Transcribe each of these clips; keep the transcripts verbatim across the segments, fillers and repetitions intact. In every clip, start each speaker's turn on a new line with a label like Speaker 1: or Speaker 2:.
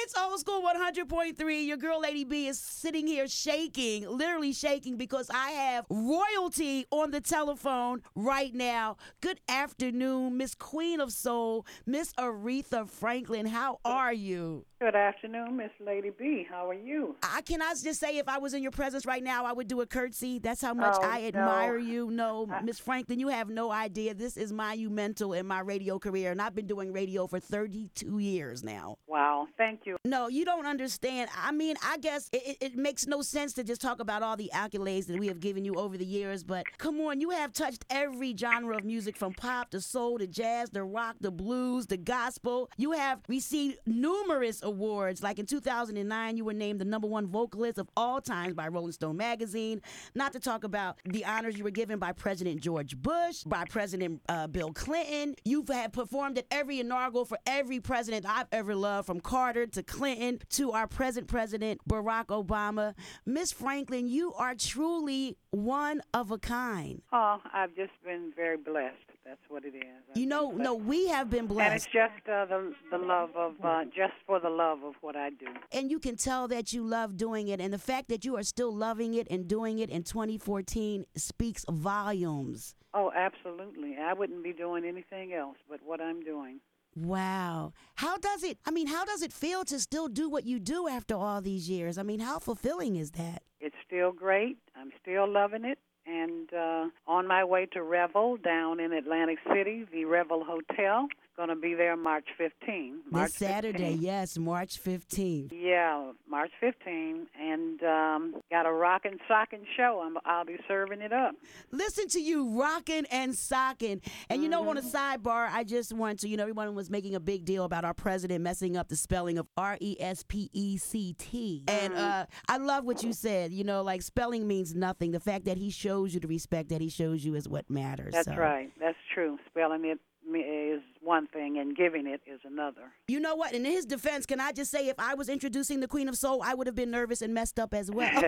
Speaker 1: It's Old School one hundred point three. Your girl Lady B is sitting here shaking, literally shaking, because I have royalty on the telephone right now. Good afternoon, Miss Queen of Soul, Miss Aretha Franklin. How are you?
Speaker 2: Good afternoon, Miss Lady B. How are you?
Speaker 1: I can I just say, if I was in your presence right now, I would do a curtsy. That's how much
Speaker 2: Oh,
Speaker 1: I admire
Speaker 2: no.
Speaker 1: you. No,
Speaker 2: I-
Speaker 1: Miss Franklin, you have no idea. This is monumental in my radio career, and I've been doing radio for thirty-two years now.
Speaker 2: Wow, thank you.
Speaker 1: No, you don't understand. I mean, I guess it, it, it makes no sense to just talk about all the accolades that we have given you over the years, but come on, you have touched every genre of music, from pop to soul to jazz to rock to blues to gospel. You have received numerous awards. Like in two thousand nine, you were named the number one vocalist of all times by Rolling Stone magazine. Not to talk about the honors you were given by President George Bush, by President uh, Bill Clinton. You've had performed at every inaugural for every president I've ever loved, from Carter to Clinton to our present president, Barack Obama. Miss Franklin, you are truly one of a kind.
Speaker 2: Oh, I've just been very blessed. That's what it is. I've
Speaker 1: You know,
Speaker 2: been
Speaker 1: no,
Speaker 2: blessed.
Speaker 1: we have been
Speaker 2: And it's
Speaker 1: blessed.
Speaker 2: just uh, the the love of, uh, just for the love of what I do.
Speaker 1: And you can tell that you love doing it. And the fact that you are still loving it and doing it in twenty fourteen speaks volumes.
Speaker 2: Oh, absolutely. I wouldn't be doing anything else but what I'm doing.
Speaker 1: Wow. How does it, I mean, how does it feel to still do what you do after all these years? I mean, how fulfilling is that?
Speaker 2: It's still great. I'm still loving it. And uh, on my way to Revel down in Atlantic City, the Revel Hotel. Going to be there March fifteenth. March
Speaker 1: This Saturday,
Speaker 2: fifteenth.
Speaker 1: yes, March fifteenth.
Speaker 2: Yeah, March fifteenth, and um, got a rockin' sockin' show. I'm, I'll be serving it up.
Speaker 1: Listen to you rocking and socking. And you know, on a
Speaker 2: Mm-hmm.
Speaker 1: sidebar, I just want to, you know, everyone was making a big deal about our president messing up the spelling of R E S P E C T. And
Speaker 2: Mm-hmm.
Speaker 1: uh, I love what you said. You know, like, spelling means nothing. The fact that he shows you the respect that he shows you is what matters.
Speaker 2: That's
Speaker 1: So,
Speaker 2: right. That's true. Spelling it is one thing, and giving it is another.
Speaker 1: You know what? In his defense, can I just say, if I was introducing the Queen of Soul, I would have been nervous and messed up as well.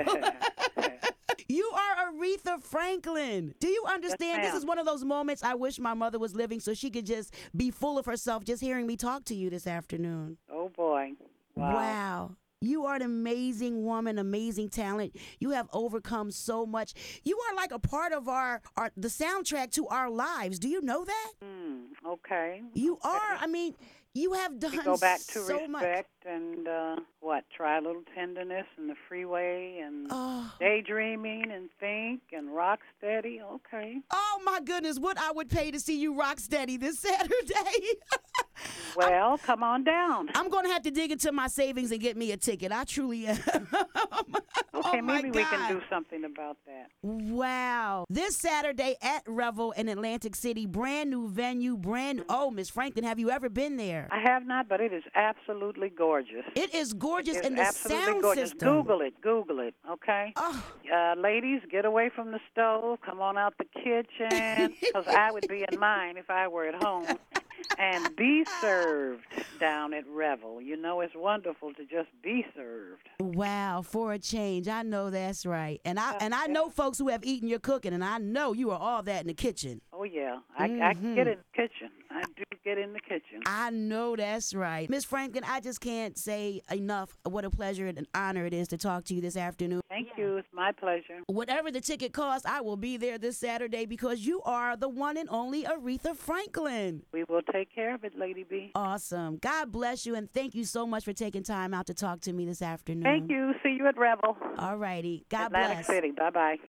Speaker 1: You are Aretha Franklin. Do you understand? This
Speaker 2: ma'am.
Speaker 1: is one of those moments I wish my mother was living so she could just be full of herself just hearing me talk to you this afternoon.
Speaker 2: Oh, boy. Wow.
Speaker 1: Wow. You are an amazing woman, amazing talent. You have overcome so much. You are like a part of our, our the soundtrack to our lives. Do you know that?
Speaker 2: Hmm, okay.
Speaker 1: You are. I mean, you have done
Speaker 2: We go back to
Speaker 1: so much.
Speaker 2: respect and, uh, what, try a little tenderness and the freeway and
Speaker 1: Oh.
Speaker 2: daydreaming and think and rock steady. Okay.
Speaker 1: Oh my goodness, what I would pay to see you rock steady this Saturday.
Speaker 2: Well, come on down.
Speaker 1: I'm going to have to dig into my savings and get me a ticket. I truly am.
Speaker 2: Okay,
Speaker 1: Oh, my
Speaker 2: maybe we can
Speaker 1: God.
Speaker 2: do something about that.
Speaker 1: Wow. This Saturday at Revel in Atlantic City, brand new venue, brand new. Oh, Miss Franklin, have you ever been there?
Speaker 2: I have not, but it is absolutely gorgeous.
Speaker 1: It is gorgeous,
Speaker 2: It's
Speaker 1: and the
Speaker 2: absolutely
Speaker 1: sound
Speaker 2: gorgeous.
Speaker 1: system.
Speaker 2: Google it. Google it. Okay.
Speaker 1: Oh,
Speaker 2: Uh, ladies, get away from the stove. Come on out the kitchen, because I would be in mine if I were at home. And be served down at Revel. You know, it's wonderful to just be served.
Speaker 1: wow, for a change. I know that's right. And I and I know folks who have eaten your cooking, and I know you are all that in the kitchen.
Speaker 2: Oh, yeah. I, I can get in the kitchen. I do get in the kitchen.
Speaker 1: I know that's right. Miss Franklin, I just can't say enough what a pleasure and an honor it is to talk to you this afternoon.
Speaker 2: Thank you. It's my pleasure.
Speaker 1: Whatever the ticket costs, I will be there this Saturday because you are the one and only Aretha Franklin.
Speaker 2: We will take care of it, Lady B.
Speaker 1: Awesome. God bless you, and thank you so much for taking time out to talk to me this afternoon.
Speaker 2: Thank you. See you at Revel.
Speaker 1: All righty. God
Speaker 2: Atlantic
Speaker 1: bless.
Speaker 2: City. Bye-bye.